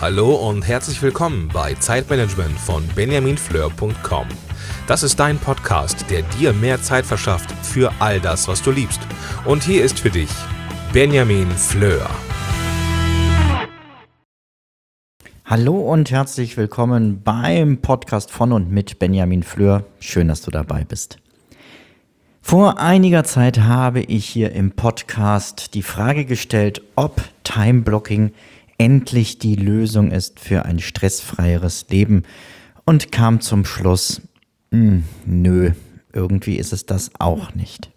Hallo und herzlich willkommen bei Zeitmanagement von benjaminfleur.com. Das ist dein Podcast, der dir mehr Zeit verschafft für all das, was du liebst. Und hier ist für dich Benjamin Fleur. Hallo und herzlich willkommen beim Podcast von und mit Benjamin Fleur. Schön, dass du dabei bist. Vor einiger Zeit habe ich hier im Podcast die Frage gestellt, ob Time-Blocking endlich die Lösung ist für ein stressfreieres Leben und kam zum Schluss, nö, irgendwie ist es das auch nicht.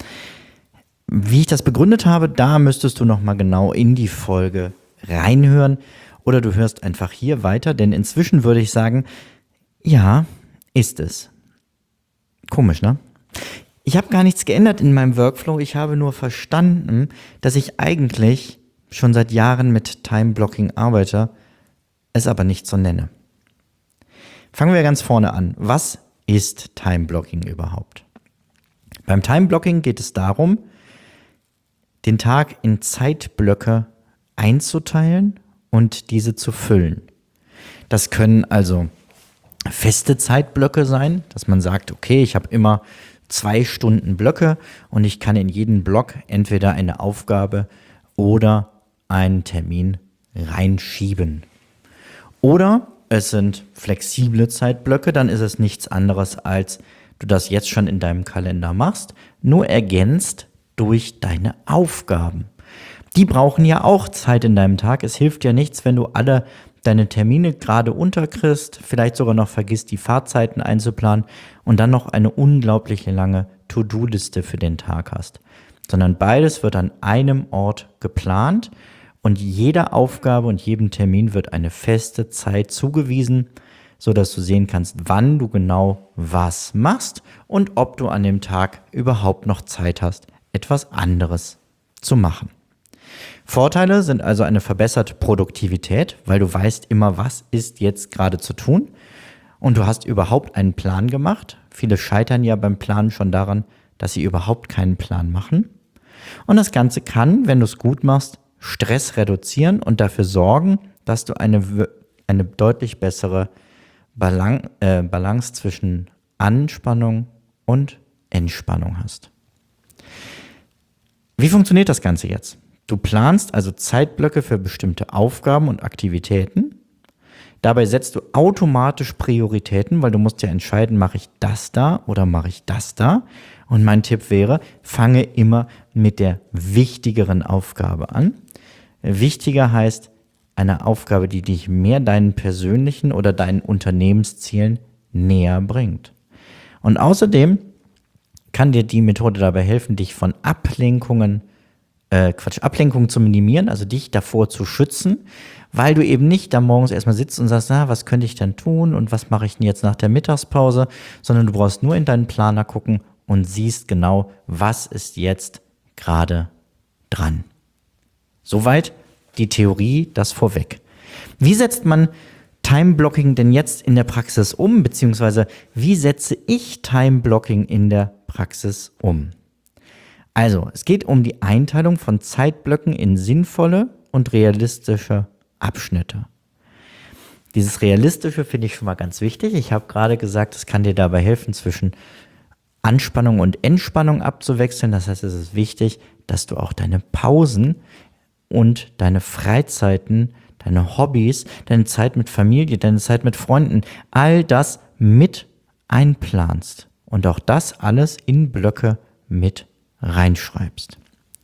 Wie ich das begründet habe, da müsstest du nochmal genau in die Folge reinhören oder du hörst einfach hier weiter, denn inzwischen würde ich sagen, ja, ist es. Komisch, ne? Ich habe gar nichts geändert in meinem Workflow, ich habe nur verstanden, dass ich eigentlich schon seit Jahren mit Time-Blocking arbeite, es aber nicht so nenne. Fangen wir ganz vorne an. Was ist Time-Blocking überhaupt? Beim Time-Blocking geht es darum, den Tag in Zeitblöcke einzuteilen und diese zu füllen. Das können also feste Zeitblöcke sein, dass man sagt, okay, ich habe immer 2 Stunden Blöcke und ich kann in jeden Block entweder eine Aufgabe oder einen Termin reinschieben. Oder es sind flexible Zeitblöcke, dann ist es nichts anderes, als du das jetzt schon in deinem Kalender machst, nur ergänzt durch deine Aufgaben. Die brauchen ja auch Zeit in deinem Tag. Es hilft ja nichts, wenn du alle deine Termine gerade unterkriegst, vielleicht sogar noch vergisst, die Fahrzeiten einzuplanen und dann noch eine unglaublich lange To-Do-Liste für den Tag hast. Sondern beides wird an einem Ort geplant und jeder Aufgabe und jedem Termin wird eine feste Zeit zugewiesen, sodass du sehen kannst, wann du genau was machst und ob du an dem Tag überhaupt noch Zeit hast, etwas anderes zu machen. Vorteile sind also eine verbesserte Produktivität, weil du weißt immer, was ist jetzt gerade zu tun und du hast überhaupt einen Plan gemacht. Viele scheitern ja beim Planen schon daran, dass sie überhaupt keinen Plan machen. Und das Ganze kann, wenn du es gut machst, Stress reduzieren und dafür sorgen, dass du eine deutlich bessere Balance zwischen Anspannung und Entspannung hast. Wie funktioniert das Ganze jetzt? Du planst also Zeitblöcke für bestimmte Aufgaben und Aktivitäten. Dabei setzt du automatisch Prioritäten, weil du musst ja entscheiden, mache ich das da oder mache ich das da? Und mein Tipp wäre, fange immer mit der wichtigeren Aufgabe an. Wichtiger heißt eine Aufgabe, die dich mehr deinen persönlichen oder deinen Unternehmenszielen näher bringt. Und außerdem kann dir die Methode dabei helfen, dich von Ablenkungen zu minimieren, also dich davor zu schützen, weil du eben nicht da morgens erstmal sitzt und sagst, was könnte ich denn tun und was mache ich denn jetzt nach der Mittagspause, sondern du brauchst nur in deinen Planer gucken und siehst genau, was ist jetzt gerade dran. Soweit die Theorie, das vorweg. Wie setzt man Time-Blocking denn jetzt in der Praxis um, beziehungsweise wie setze ich Time-Blocking in der Praxis um? Also, es geht um die Einteilung von Zeitblöcken in sinnvolle und realistische Abschnitte. Dieses Realistische finde ich schon mal ganz wichtig. Ich habe gerade gesagt, es kann dir dabei helfen, zwischen Anspannung und Entspannung abzuwechseln. Das heißt, es ist wichtig, dass du auch deine Pausen und deine Freizeiten, deine Hobbys, deine Zeit mit Familie, deine Zeit mit Freunden, all das mit einplanst und auch das alles in Blöcke mit reinschreibst.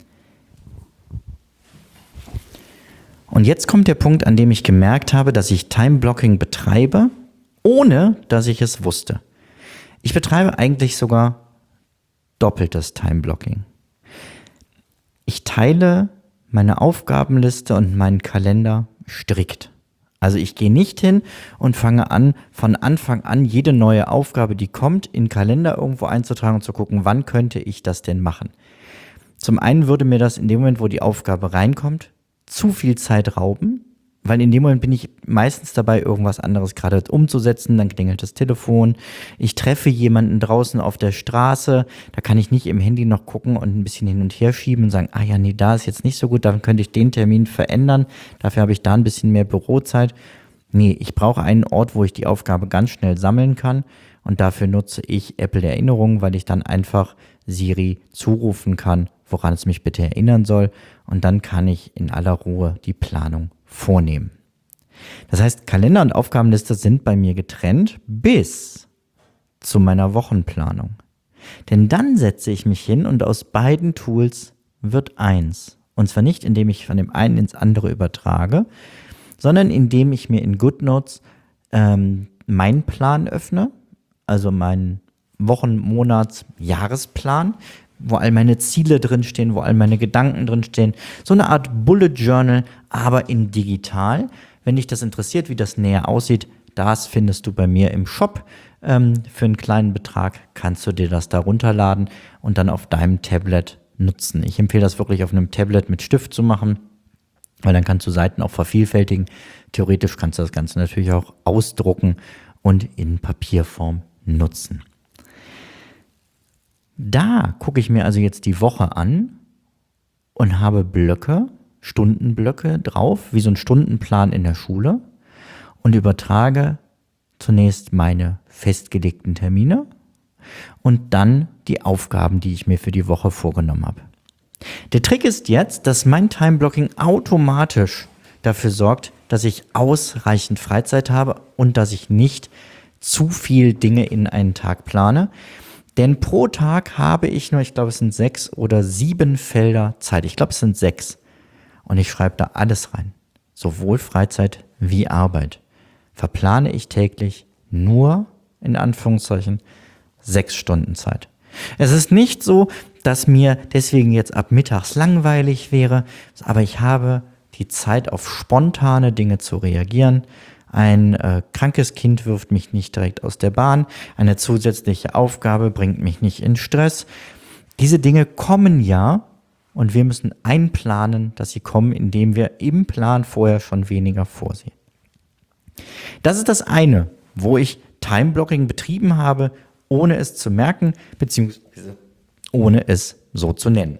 Und jetzt kommt der Punkt, an dem ich gemerkt habe, dass ich Time-Blocking betreibe, ohne dass ich es wusste. Ich betreibe eigentlich sogar doppeltes Time-Blocking. Ich teile meine Aufgabenliste und meinen Kalender strikt. Also ich gehe nicht hin und fange an, von Anfang an jede neue Aufgabe, die kommt, in den Kalender irgendwo einzutragen und zu gucken, wann könnte ich das denn machen. Zum einen würde mir das in dem Moment, wo die Aufgabe reinkommt, zu viel Zeit rauben, Weil in dem Moment bin ich meistens dabei, irgendwas anderes gerade umzusetzen, dann klingelt das Telefon, ich treffe jemanden draußen auf der Straße, da kann ich nicht im Handy noch gucken und ein bisschen hin und her schieben und sagen, ah ja, nee, da ist jetzt nicht so gut, dann könnte ich den Termin verändern, dafür habe ich da ein bisschen mehr Bürozeit. Nee, ich brauche einen Ort, wo ich die Aufgabe ganz schnell sammeln kann und dafür nutze ich Apple Erinnerungen, weil ich dann einfach Siri zurufen kann, woran es mich bitte erinnern soll und dann kann ich in aller Ruhe die Planung vornehmen. Das heißt, Kalender und Aufgabenliste sind bei mir getrennt bis zu meiner Wochenplanung. Denn dann setze ich mich hin und aus beiden Tools wird eins. Und zwar nicht, indem ich von dem einen ins andere übertrage, sondern indem ich mir in GoodNotes meinen Plan öffne, also meinen Wochen-, Monats-, Jahresplan, wo all meine Ziele drinstehen, wo all meine Gedanken drinstehen. So eine Art Bullet Journal, aber in digital. Wenn dich das interessiert, wie das näher aussieht, das findest du bei mir im Shop. Für einen kleinen Betrag kannst du dir das da runterladen und dann auf deinem Tablet nutzen. Ich empfehle das wirklich auf einem Tablet mit Stift zu machen, weil dann kannst du Seiten auch vervielfältigen. Theoretisch kannst du das Ganze natürlich auch ausdrucken und in Papierform nutzen. Da gucke ich mir also jetzt die Woche an und habe Blöcke, Stundenblöcke drauf, wie so ein Stundenplan in der Schule und übertrage zunächst meine festgelegten Termine und dann die Aufgaben, die ich mir für die Woche vorgenommen habe. Der Trick ist jetzt, dass mein Timeblocking automatisch dafür sorgt, dass ich ausreichend Freizeit habe und dass ich nicht zu viel Dinge in einen Tag plane. Denn pro Tag habe ich nur, ich glaube, es sind 6 oder 7 Felder Zeit. Ich glaube, es sind 6. Und ich schreibe da alles rein. Sowohl Freizeit wie Arbeit. Verplane ich täglich nur, in Anführungszeichen, 6 Stunden Zeit. Es ist nicht so, dass mir deswegen jetzt ab mittags langweilig wäre, aber ich habe die Zeit, auf spontane Dinge zu reagieren. Ein krankes Kind wirft mich nicht direkt aus der Bahn. Eine zusätzliche Aufgabe bringt mich nicht in Stress. Diese Dinge kommen ja und wir müssen einplanen, dass sie kommen, indem wir im Plan vorher schon weniger vorsehen. Das ist das eine, wo ich Timeblocking betrieben habe, ohne es zu merken, beziehungsweise ohne es so zu nennen.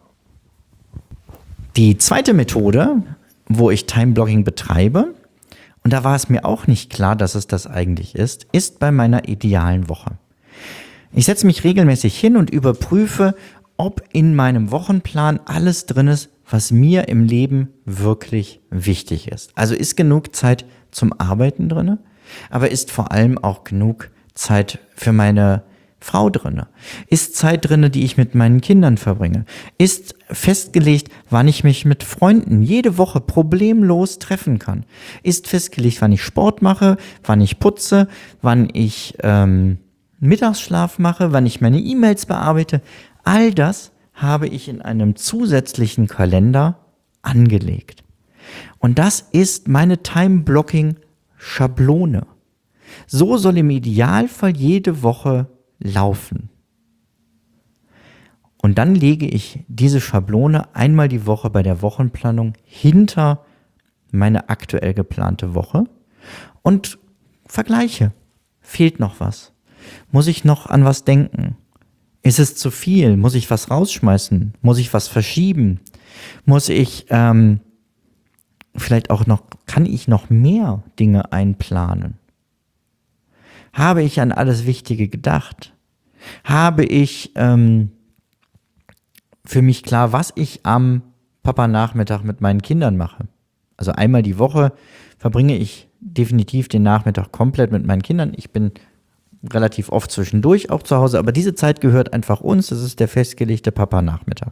Die zweite Methode, wo ich Timeblocking betreibe, und da war es mir auch nicht klar, dass es das eigentlich ist bei meiner idealen Woche. Ich setze mich regelmäßig hin und überprüfe, ob in meinem Wochenplan alles drin ist, was mir im Leben wirklich wichtig ist. Also ist genug Zeit zum Arbeiten drin, aber ist vor allem auch genug Zeit für meine Frau drinne? Ist Zeit drinne, die ich mit meinen Kindern verbringe? Ist festgelegt, wann ich mich mit Freunden jede Woche problemlos treffen kann? Ist festgelegt, wann ich Sport mache, wann ich putze, wann ich Mittagsschlaf mache, wann ich meine E-Mails bearbeite? All das habe ich in einem zusätzlichen Kalender angelegt. Und das ist meine Time-Blocking-Schablone. So soll im Idealfall jede Woche laufen. Und dann lege ich diese Schablone einmal die Woche bei der Wochenplanung hinter meine aktuell geplante Woche und vergleiche. Fehlt noch was? Muss ich noch an was denken? Ist es zu viel? Muss ich was rausschmeißen? Muss ich was verschieben? Muss ich vielleicht auch noch, kann ich noch mehr Dinge einplanen? Habe ich an alles Wichtige gedacht? Habe ich für mich klar, was ich am Papa-Nachmittag mit meinen Kindern mache? Also einmal die Woche verbringe ich definitiv den Nachmittag komplett mit meinen Kindern. Ich bin relativ oft zwischendurch auch zu Hause, aber diese Zeit gehört einfach uns. Das ist der festgelegte Papa-Nachmittag.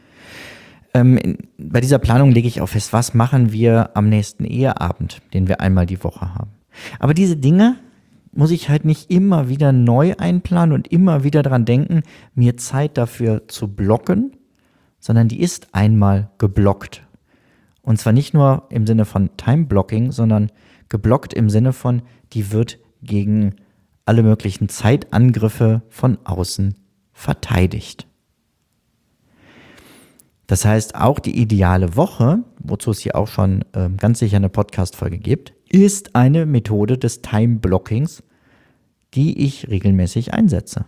Bei dieser Planung lege ich auch fest, was machen wir am nächsten Eheabend, den wir einmal die Woche haben. Aber diese Dinge muss ich halt nicht immer wieder neu einplanen und immer wieder dran denken, mir Zeit dafür zu blocken, sondern die ist einmal geblockt. Und zwar nicht nur im Sinne von Time-Blocking, sondern geblockt im Sinne von, die wird gegen alle möglichen Zeitangriffe von außen verteidigt. Das heißt, auch die ideale Woche, wozu es hier auch schon ganz sicher eine Podcast-Folge gibt, ist eine Methode des Time-Blockings, die ich regelmäßig einsetze.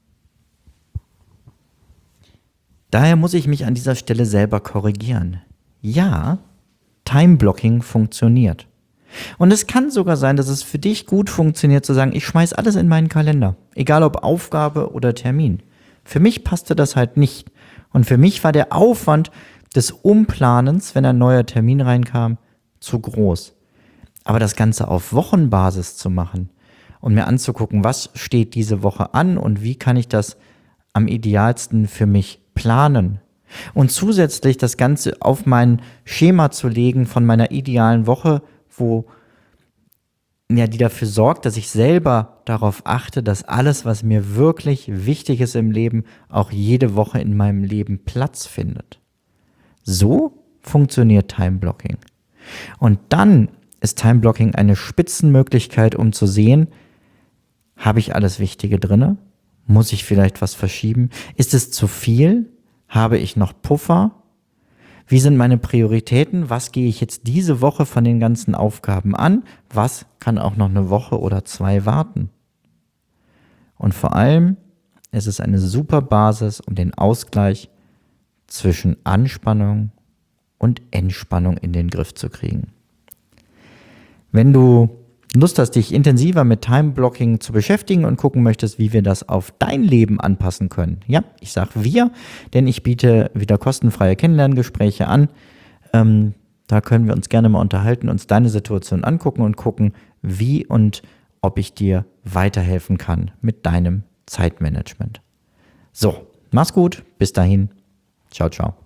Daher muss ich mich an dieser Stelle selber korrigieren. Ja, Time-Blocking funktioniert. Und es kann sogar sein, dass es für dich gut funktioniert, zu sagen, ich schmeiß alles in meinen Kalender, egal ob Aufgabe oder Termin. Für mich passte das halt nicht. Und für mich war der Aufwand des Umplanens, wenn ein neuer Termin reinkam, zu groß. Aber das Ganze auf Wochenbasis zu machen und mir anzugucken, was steht diese Woche an und wie kann ich das am idealsten für mich planen. Und zusätzlich das Ganze auf mein Schema zu legen von meiner idealen Woche, die dafür sorgt, dass ich selber darauf achte, dass alles, was mir wirklich wichtig ist im Leben, auch jede Woche in meinem Leben Platz findet. So funktioniert Time-Blocking. Und dann ist Time-Blocking eine Spitzenmöglichkeit, um zu sehen, habe ich alles Wichtige drinne? Muss ich vielleicht was verschieben? Ist es zu viel? Habe ich noch Puffer? Wie sind meine Prioritäten? Was gehe ich jetzt diese Woche von den ganzen Aufgaben an? Was kann auch noch eine Woche oder 2 warten? Und vor allem ist es eine super Basis, um den Ausgleich zwischen Anspannung und Entspannung in den Griff zu kriegen. Wenn du Lust hast, dich intensiver mit Time-Blocking zu beschäftigen und gucken möchtest, wie wir das auf dein Leben anpassen können. Ja, ich sage wir, denn ich biete wieder kostenfreie Kennenlerngespräche an. Da können wir uns gerne mal unterhalten, uns deine Situation angucken und gucken, wie und ob ich dir weiterhelfen kann mit deinem Zeitmanagement. So, mach's gut, bis dahin. Ciao, ciao.